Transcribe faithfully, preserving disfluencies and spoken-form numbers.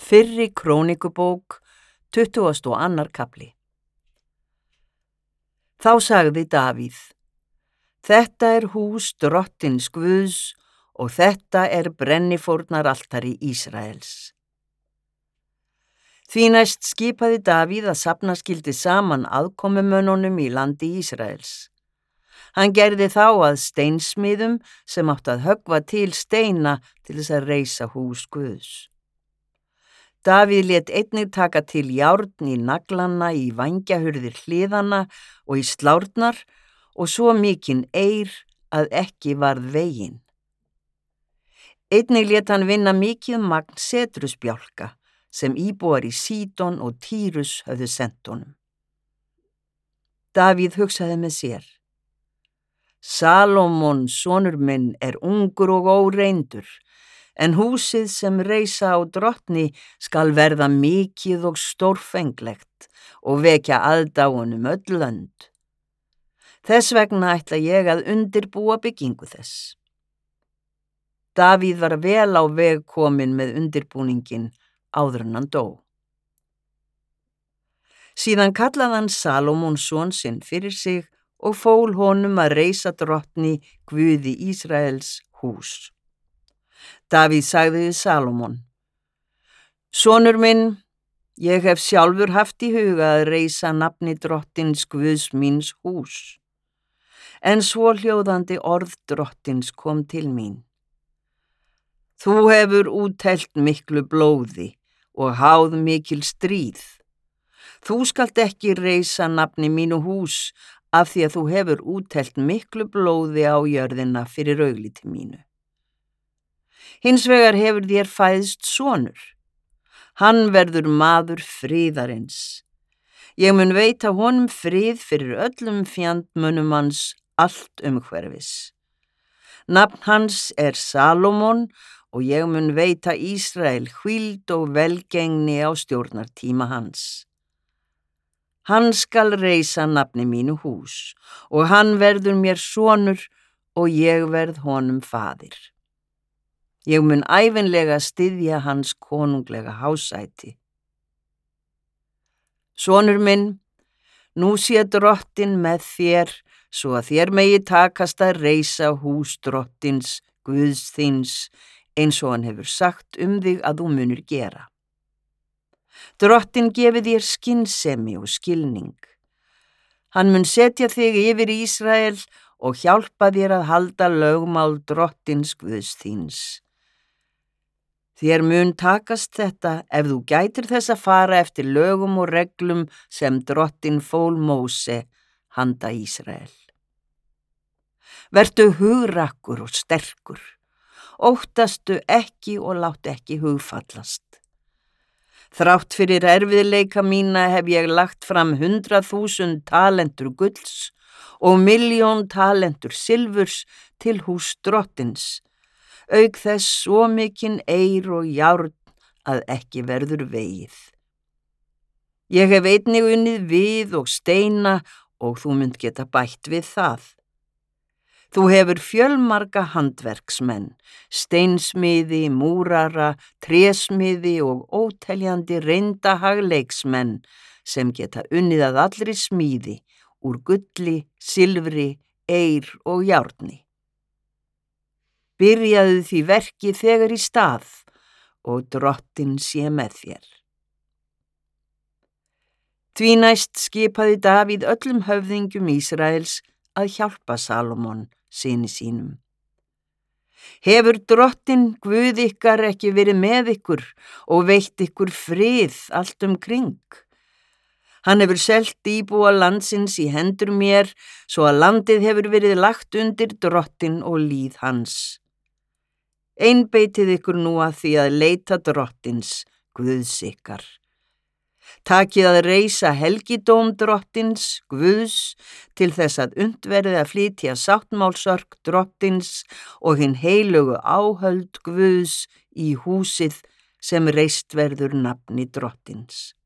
Fyrri krónikubók, tuttugasti og annar kafli. Þá sagði Davíð: Þetta er hús drottins Guðs og þetta er brennifórnaraltari Ísraels. Því næst skipaði Davíð að safna skyldi saman aðkomumönnunum í landi Ísraels. Hann gerði þá að steinsmiðum sem áttu að höggva til steina til þess að reisa hús Guðs. Davíð lét einnig taka til járn í naglana í vangjahurðir hliðana og í slárnar og svo mikinn eir að ekki varð veginn. Einnig lét hann vinna mikið magn setrusbjálka sem íbúar í Sídon og Týrus höfðu sent honum. Davíð hugsaði með sér: Salómon, sonur minn, er ungur og óreyndur, en húsið sem reisa á drottni skal verða mikið og stórfenglegt og vekja aðdáun um öll lönd. Þess vegna ætla ég að undirbúa byggingu þess. Davíð var vel á veg kominn með undirbúninginn áður en hann dó. Síðan kallaði hann Salómon son sinn fyrir sig og fól honum að reisa drottni Guði Ísraels hús. Davíð sagði við Salómon: Sonur minn, ég hef sjálfur haft í huga að reisa nafni drottins Guðs míns hús. En svo hljóðandi orð drottins kom til mín: Þú hefur úthellt miklu blóði og háð mikil stríð. Þú skalt ekki reisa nafni mínu hús af því að þú hefur úthellt miklu blóði á jörðina fyrir augliti mínu. Hins vegar hefur þér fæðst sonur. Hann verður maður friðarins. Ég mun veita honum frið fyrir öllum fjandmönnum hans allt umhverfis. Nafn hans er Salómon og ég mun veita Ísrael hvíld og velgengni á stjórnartíma hans. Hann skal reisa nafni mínu hús og hann verður mér sonur og ég verð honum faðir. Ég mun ævinlega styðja hans konunglega hásæti. Sonur minn, nú sé drottinn með þér, svo að þér megi takast að reisa hús drottins, Guðs þíns, eins og hann hefur sagt um þig að þú munir gera. Drottinn gefi þér skynsemi og skilning. Hann mun setja þig yfir Ísrael og hjálpa þér að halda lögmál drottins Guðs þíns. Þér mun takast þetta ef þú gætir þess að fara eftir lögum og reglum sem drottinn fól Móse handa Ísrael. Vertu hugrakkur og sterkur, óttastu ekki og láttu ekki hugfallast. Þrátt fyrir erfiðleika mína hef ég lagt fram hundrað þúsund talentur gulls og milljón talentur silfurs til hús drottins, auk þess svo mikinn eir og járn að ekki verður vegið. Ég hef einnig unnið við og steina og þú munt geta bætt við það. Þú hefur fjölmarga handverksmenn, steinsmiði, múrara, trésmiði og óteljandi reynda hagleiksmenn sem geta unnið að allri smíði úr gulli, silfri, eir og járni. Byrjaðu því verki þegar í stað og drottinn sé með þér. Því næst skipaði Davíð öllum höfðingjum Ísraels að hjálpa Salómon, syni sínum. Hefur drottinn Guð ykkar ekki verið með ykkur og veitt ykkur frið allt um kring? Hann hefur selt íbúa landsins í hendur mér svo að landið hefur verið lagt undir drottinn og líð hans. Einbeitið ykkur nú að því að leita drottins, Guðs ykkar. Takið að reisa helgidóm drottins, Guðs, til þess að unnt verði að flytja sáttmálsörk drottins og hinn heilugu áhöld Guðs í húsið sem reist verður nafni drottins.